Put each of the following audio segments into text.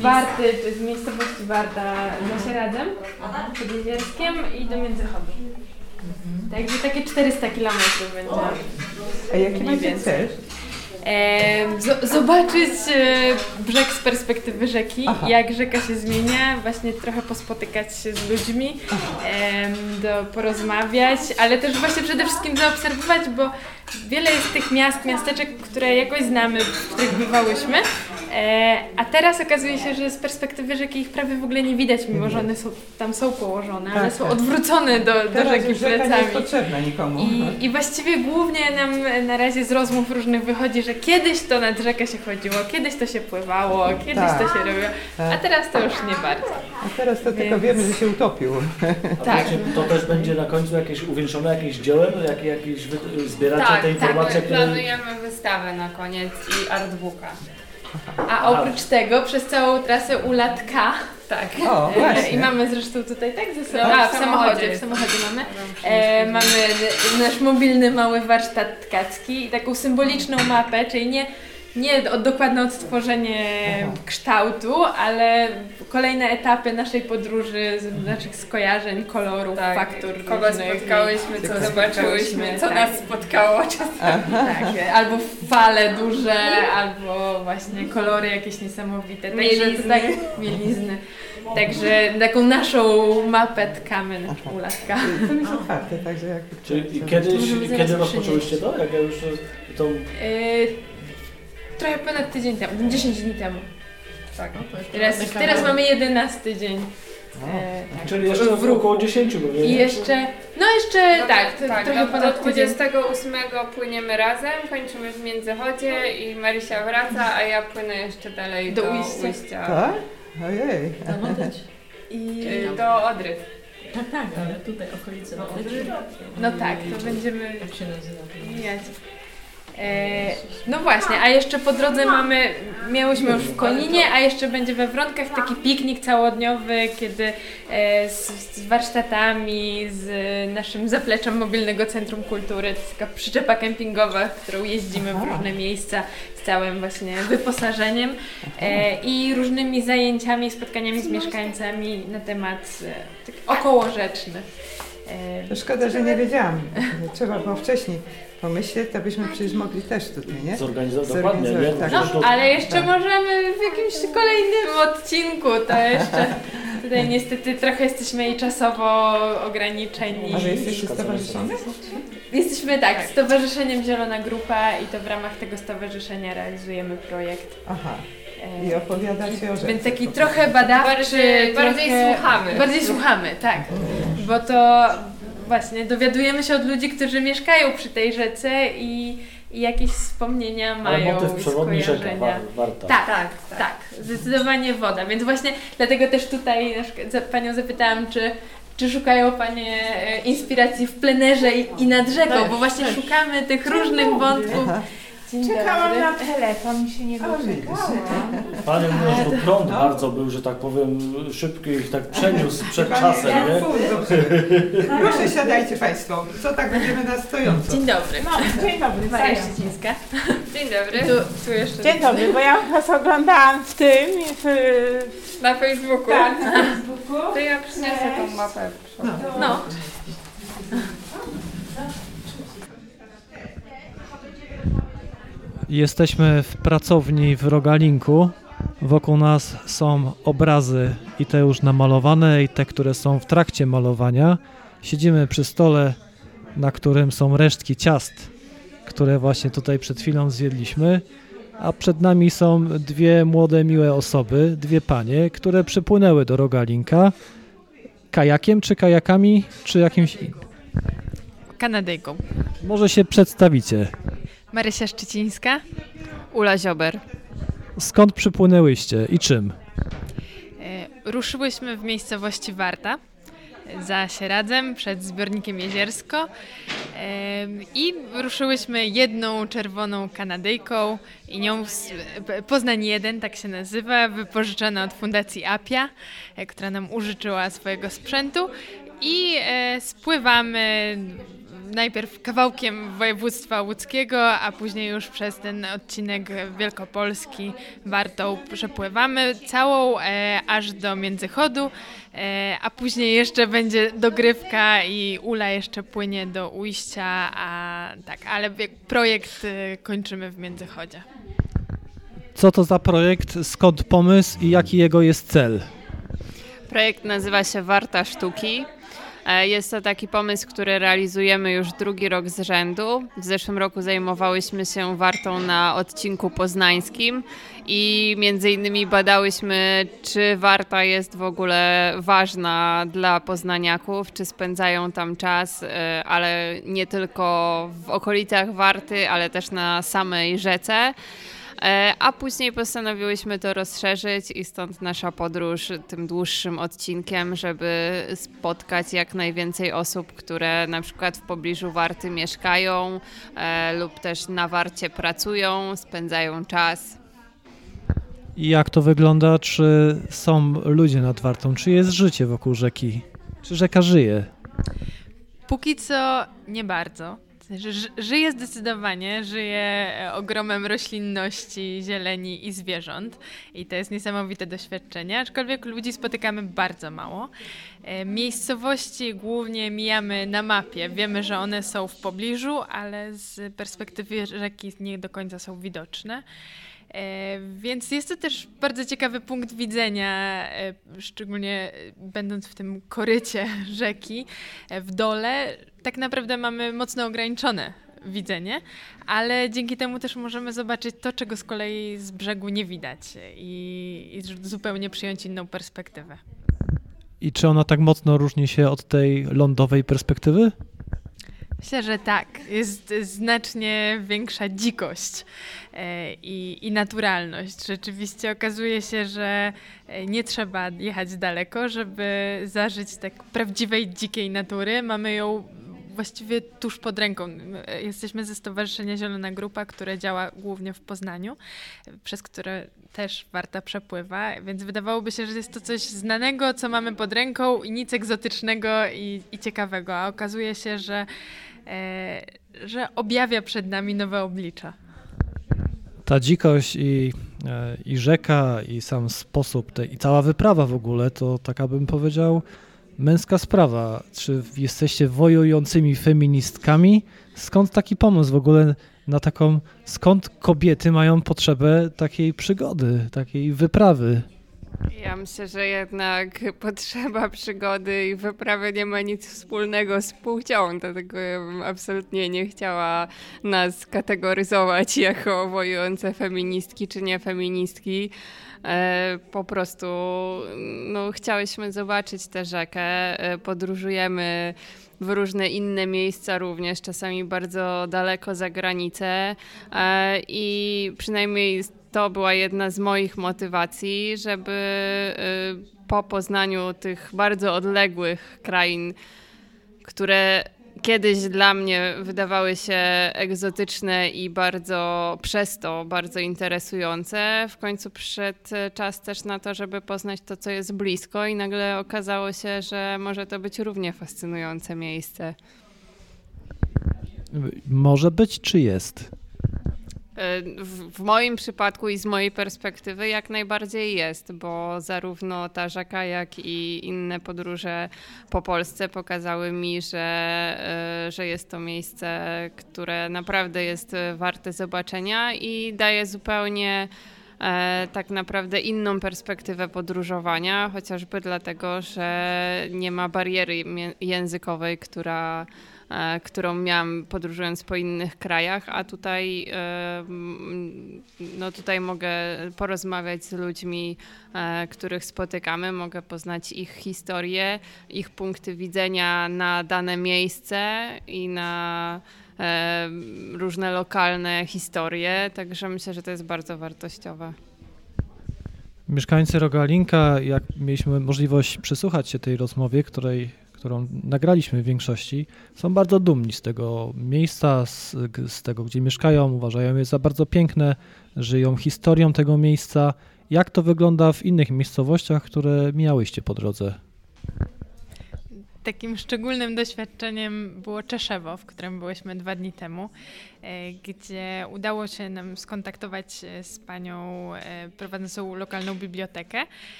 Warty, z miejscowości Warta za Sieradzem, pod Jezierskiem i do Międzychodu. Także takie 400 km będzie. A jaki macie cel? Zobaczyć brzeg z perspektywy rzeki, jak rzeka się zmienia, właśnie trochę pospotykać się z ludźmi, porozmawiać, ale też właśnie przede wszystkim zaobserwować, bo wiele jest tych miasteczek, które jakoś znamy, w których bywałyśmy, a teraz okazuje się, że z perspektywy rzeki ich prawie w ogóle nie widać, mimo że one tam są położone, ale są odwrócone do rzeki plecami. Nie jest potrzebna nikomu. I właściwie głównie nam na razie z rozmów różnych wychodzi, że kiedyś to nad rzekę się chodziło, kiedyś to się pływało, kiedyś to się robiło, a teraz to już nie bardzo. A teraz to tylko wiemy, że się utopił. Tak. To też będzie na końcu jakieś uwieńczone jakimś dziełem, jakieś zbieracie te informacje, które... planujemy wystawę na koniec i artbooka. A oprócz tego przez całą trasę ULAT-K. Tak. O, właśnie. I mamy zresztą tutaj ze sobą. W samochodzie mamy. Mamy nasz mobilny mały warsztat tkacki i taką symboliczną mapę, czyli nie dokładne odtworzenie kształtu, ale kolejne etapy naszej podróży, naszych skojarzeń, kolorów, faktur. Kogo spotkałyśmy, co zobaczyłyśmy, co nas spotkało czasami. Albo fale duże, albo właśnie kolory jakieś niesamowite. Także mielizny. Także taką naszą mapę tkamy na ULAT-K. To jest otwarte, także jak... Czyli kiedy rozpoczęłyście to? Jak ja już to... Trochę ponad tydzień temu, 10 dni temu. Tak. Teraz mamy 11 dzień. Czyli jeszcze około 10 godzin. I jeszcze trochę ponad 28 płyniemy razem, kończymy w Międzychodzie i Marysia wraca, a ja płynę jeszcze dalej do Ujścia. Tak? Ojej. I do Odry. Tak, ale tutaj okolice Odry. No tak, to będziemy Jak się nazywa? mijać. No właśnie, a jeszcze po drodze miałyśmy już w Koninie, a jeszcze będzie we Wronkach taki piknik całodniowy, kiedy z warsztatami, z naszym zapleczem Mobilnego Centrum Kultury, to jest taka przyczepa kempingowa, w którą jeździmy w różne miejsca z całym właśnie wyposażeniem i różnymi zajęciami, spotkaniami z mieszkańcami na temat okołorzeczny. To szkoda, że nie wiedziałam. Trzeba było wcześniej pomyśleć, to byśmy przecież mogli też tutaj, nie? Zorganizować, dokładnie, nie? Tak. Ale jeszcze możemy w jakimś kolejnym odcinku, to jeszcze tutaj niestety trochę jesteśmy i czasowo ograniczeni. A wy jesteście stowarzyszone? Jesteśmy Stowarzyszeniem Zielona Grupa i to w ramach tego stowarzyszenia realizujemy projekt. Aha. I opowiadacie o rzeczy. Więc taki trochę badawczy, Bardziej słuchamy, tak. Bo to właśnie dowiadujemy się od ludzi, którzy mieszkają przy tej rzece i jakieś wspomnienia mają, skojarzenia. Warta. Tak, zdecydowanie woda. Więc właśnie dlatego też tutaj Panią zapytałam, czy szukają Panie inspiracji w plenerze i nad rzeką, bo właśnie szukamy tych różnych wątków. Czekałam na telefon, mi się nie doczekałam. Panie mówił, że prąd bardzo był, że tak powiem, szybki i tak przeniósł przed czasem, nie? Proszę siadajcie Państwo, co tak będziemy na stojąco. Dzień dobry. Dzień dobry, Maria Szczecińska. Dzień dobry. Tu jeszcze. Dzień dobry, bo ja Was oglądałam na Facebooku. Tak, na Facebooku. To ja przyniosę tą mapę. No. Jesteśmy w pracowni w Rogalinku. Wokół nas są obrazy i te już namalowane, i te, które są w trakcie malowania. Siedzimy przy stole, na którym są resztki ciast, które właśnie tutaj przed chwilą zjedliśmy. A przed nami są dwie młode, miłe osoby, dwie panie, które przypłynęły do Rogalinka kajakiem, czy kajakami, czy jakimś innym. Kanadyjką. Może się przedstawicie. Marysia Szczecińska. Ula Ziober. Skąd przypłynęłyście i czym? Ruszyłyśmy w miejscowości Warta za Sieradzem przed zbiornikiem Jeziersko i ruszyłyśmy jedną czerwoną Kanadyjką i nią Poznań 1, tak się nazywa, wypożyczona od Fundacji Apia, która nam użyczyła swojego sprzętu i spływamy najpierw kawałkiem województwa łódzkiego, a później już przez ten odcinek wielkopolski Wartą przepływamy całą aż do Międzychodu, a później jeszcze będzie dogrywka i Ula jeszcze płynie do Ujścia, ale projekt kończymy w Międzychodzie. Co to za projekt, skąd pomysł i jaki jego jest cel? Projekt nazywa się Warta Sztuki. Jest to taki pomysł, który realizujemy już drugi rok z rzędu. W zeszłym roku zajmowałyśmy się wartą na odcinku poznańskim i między innymi badałyśmy, czy warta jest w ogóle ważna dla poznaniaków, czy spędzają tam czas, ale nie tylko w okolicach Warty, ale też na samej rzece. A później postanowiłyśmy to rozszerzyć i stąd nasza podróż tym dłuższym odcinkiem, żeby spotkać jak najwięcej osób, które na przykład w pobliżu Warty mieszkają lub też na Warcie pracują, spędzają czas. I jak to wygląda? Czy są ludzie nad Wartą? Czy jest życie wokół rzeki? Czy rzeka żyje? Póki co nie bardzo. Żyje zdecydowanie, żyje ogromem roślinności, zieleni i zwierząt i to jest niesamowite doświadczenie, aczkolwiek ludzi spotykamy bardzo mało. Miejscowości głównie mijamy na mapie, wiemy, że one są w pobliżu, ale z perspektywy rzeki nie do końca są widoczne. Więc jest to też bardzo ciekawy punkt widzenia, szczególnie będąc w tym korycie rzeki w dole. Tak naprawdę mamy mocno ograniczone widzenie, ale dzięki temu też możemy zobaczyć to, czego z kolei z brzegu nie widać i zupełnie przyjąć inną perspektywę. I czy ona tak mocno różni się od tej lądowej perspektywy? Myślę, że tak. Jest znacznie większa dzikość i naturalność. Rzeczywiście okazuje się, że nie trzeba jechać daleko, żeby zażyć tak prawdziwej dzikiej natury. Mamy ją właściwie tuż pod ręką. Jesteśmy ze Stowarzyszenia Zielona Grupa, które działa głównie w Poznaniu, przez które też Warta przepływa, więc wydawałoby się, że jest to coś znanego, co mamy pod ręką i nic egzotycznego i ciekawego, a okazuje się, że objawia przed nami nowe oblicza. Ta dzikość i rzeka i sam sposób i cała wyprawa w ogóle to taka bym powiedział męska sprawa. Czy jesteście wojującymi feministkami? Skąd taki pomysł w ogóle na taką, skąd kobiety mają potrzebę takiej przygody, takiej wyprawy? Ja myślę, że jednak potrzeba przygody i wyprawy nie ma nic wspólnego z płcią, dlatego ja bym absolutnie nie chciała nas kategoryzować jako wojujące feministki czy nie feministki. Po prostu chciałyśmy zobaczyć tę rzekę, podróżujemy w różne inne miejsca również, czasami bardzo daleko za granicę i przynajmniej to była jedna z moich motywacji, żeby po poznaniu tych bardzo odległych krain, które kiedyś dla mnie wydawały się egzotyczne i przez to bardzo interesujące, w końcu przyszedł czas też na to, żeby poznać to, co jest blisko i nagle okazało się, że może to być równie fascynujące miejsce. Może być, czy jest? W moim przypadku i z mojej perspektywy jak najbardziej jest, bo zarówno ta rzeka, jak i inne podróże po Polsce pokazały mi, że jest to miejsce, które naprawdę jest warte zobaczenia i daje zupełnie tak naprawdę inną perspektywę podróżowania, chociażby dlatego, że nie ma bariery językowej, którą miałam podróżując po innych krajach, a tutaj mogę porozmawiać z ludźmi, których spotykamy, mogę poznać ich historię, ich punkty widzenia na dane miejsce i na różne lokalne historie, także myślę, że to jest bardzo wartościowe. Mieszkańcy Rogalinka, jak mieliśmy możliwość przysłuchać się tej rozmowie, którą nagraliśmy w większości, są bardzo dumni z tego miejsca, z tego, gdzie mieszkają, uważają je za bardzo piękne, żyją historią tego miejsca. Jak to wygląda w innych miejscowościach, które mijałyście po drodze? takim szczególnym doświadczeniem było Czeszewo, w którym byłyśmy 2 dni temu, gdzie udało się nam skontaktować z panią prowadzącą lokalną bibliotekę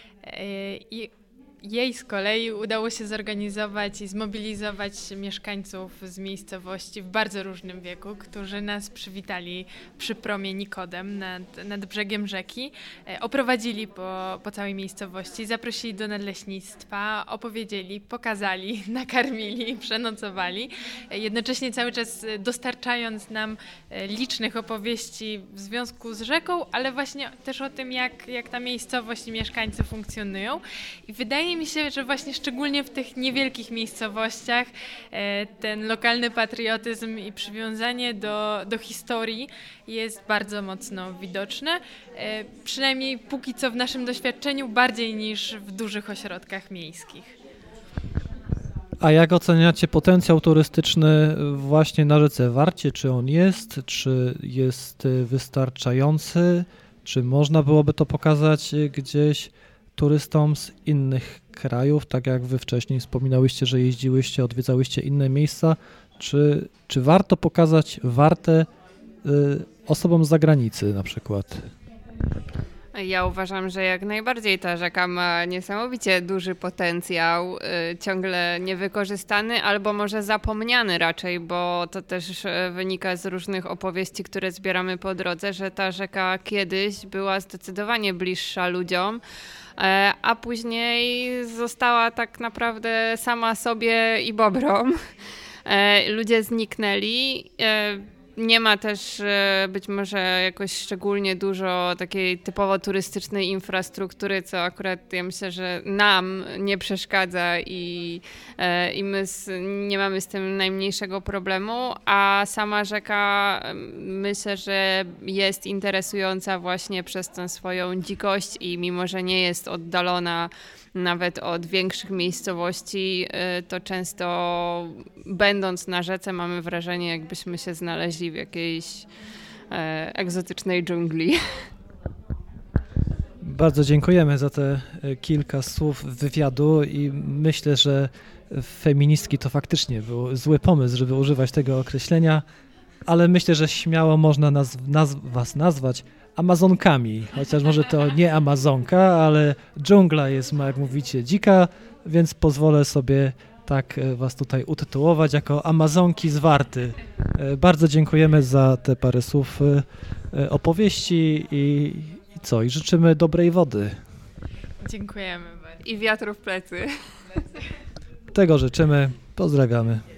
i jej z kolei udało się zorganizować i zmobilizować mieszkańców z miejscowości w bardzo różnym wieku, którzy nas przywitali przy promie Nikodem nad brzegiem rzeki, oprowadzili po całej miejscowości, zaprosili do nadleśnictwa, opowiedzieli, pokazali, nakarmili, przenocowali, jednocześnie cały czas dostarczając nam licznych opowieści w związku z rzeką, ale właśnie też o tym, jak ta miejscowość i mieszkańcy funkcjonują. I wydaje mi się, że właśnie szczególnie w tych niewielkich miejscowościach ten lokalny patriotyzm i przywiązanie do historii jest bardzo mocno widoczne. Przynajmniej póki co w naszym doświadczeniu bardziej niż w dużych ośrodkach miejskich. A jak oceniacie potencjał turystyczny właśnie na rzece Warcie? Czy on jest? Czy jest wystarczający? Czy można byłoby to pokazać gdzieś turystom z innych krajów, tak jak wy wcześniej wspominałyście, że jeździłyście, odwiedzałyście inne miejsca? Czy warto pokazać Wartę osobom z zagranicy na przykład? Ja uważam, że jak najbardziej ta rzeka ma niesamowicie duży potencjał, ciągle niewykorzystany albo może zapomniany raczej, bo to też wynika z różnych opowieści, które zbieramy po drodze, że ta rzeka kiedyś była zdecydowanie bliższa ludziom, a później została tak naprawdę sama sobie i bobrom. Ludzie zniknęli. Nie ma też być może jakoś szczególnie dużo takiej typowo turystycznej infrastruktury, co akurat ja myślę, że nam nie przeszkadza i my nie mamy z tym najmniejszego problemu, a sama rzeka myślę, że jest interesująca właśnie przez tę swoją dzikość i mimo, że nie jest oddalona nawet od większych miejscowości, to często będąc na rzece mamy wrażenie, jakbyśmy się znaleźli w jakiejś egzotycznej dżungli. Bardzo dziękujemy za te kilka słów wywiadu i myślę, że feministki to faktycznie był zły pomysł, żeby używać tego określenia, ale myślę, że śmiało można was nazwać Amazonkami, chociaż może to nie Amazonka, ale dżungla jest, jak mówicie, dzika, więc pozwolę sobie tak was tutaj utytułować jako Amazonki z Warty. Bardzo dziękujemy za te parę słów opowieści i życzymy dobrej wody. Dziękujemy bardzo. I wiatru w plecy. Tego życzymy. Pozdrawiamy.